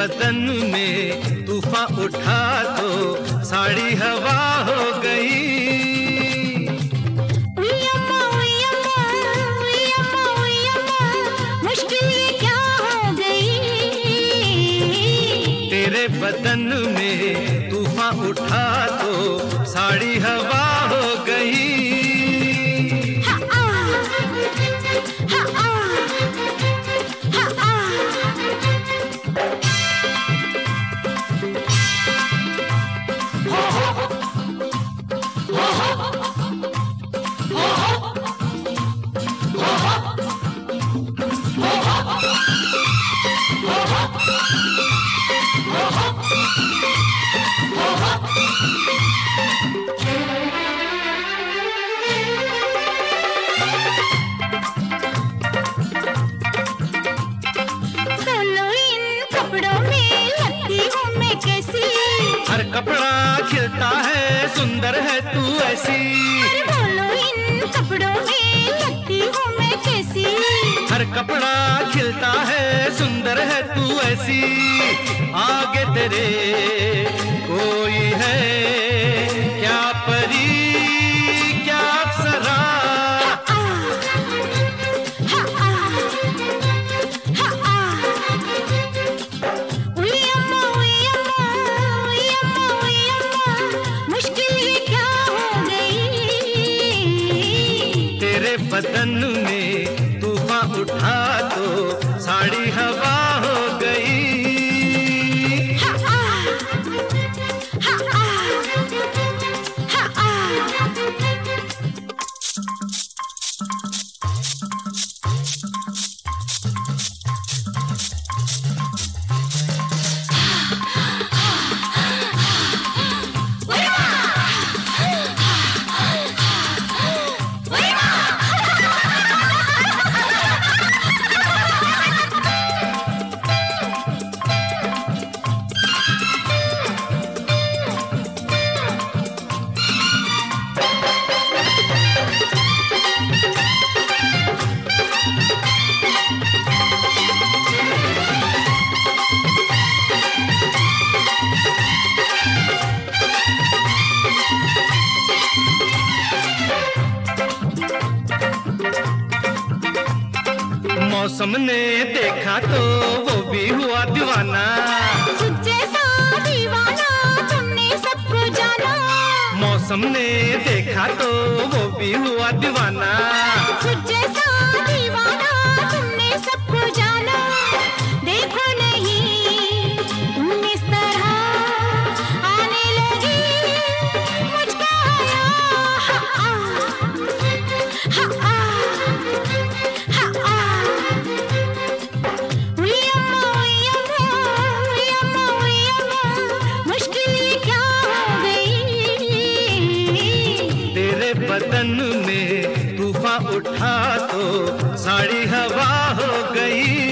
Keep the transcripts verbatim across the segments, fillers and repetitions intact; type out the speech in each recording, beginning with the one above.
बदन में तूफान उठा तो साड़ी हवा हो गई। उय्यम्मा उय्यम्मा उय्यम्मा उय्यम्मा मुश्किल ये क्या हो गई। तेरे बदन में तूफान उठा तो साड़ी हवा हो गई। हर कपड़ा खिलता है सुंदर है तू ऐसी। बोलो इन कपड़ों में लगती हूँ मैं कैसी। हर कपड़ा खिलता है सुंदर है तू ऐसी। आगे तेरे कोई है क्या परी क्या अप्सरा। बदन में तूफान उठा तो साड़ी हवा हो गई। मौसम ने देखा तो वो भी हुआ दीवाना। जैसा दीवाना तुमने सबको जाना। मौसम ने देखा तो वो भी हुआ दीवाना। जैसा दीवाना तुमने सबको जाना। देखो नहीं तुम इस तरह आने लगी मुझको बदन में तूफान उठा तो साड़ी हवा हो गई।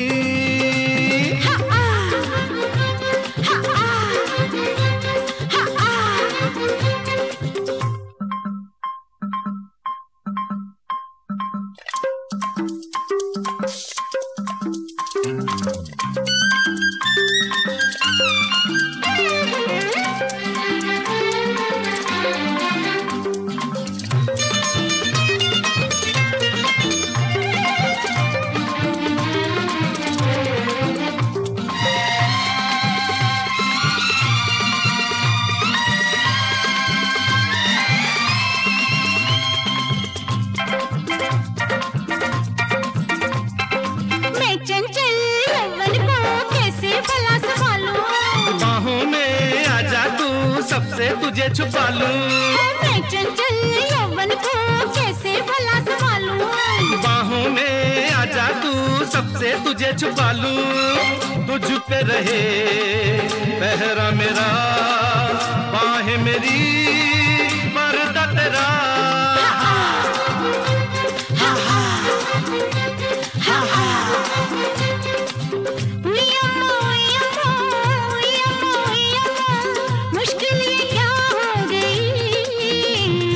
सबसे तुझे छुपा लूं। मैं चंचल यौवन को कैसे भला संभालूं। बाहों में आजा तू सबसे तुझे छुपा लूं। तुझ पे रहे पहरा मेरा बाहें मेरी पर्दा तेरा।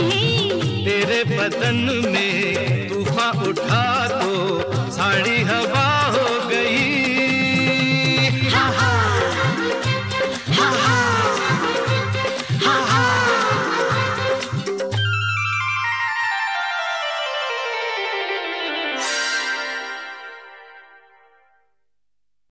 बदन में तूफान उठा तो साड़ी हवा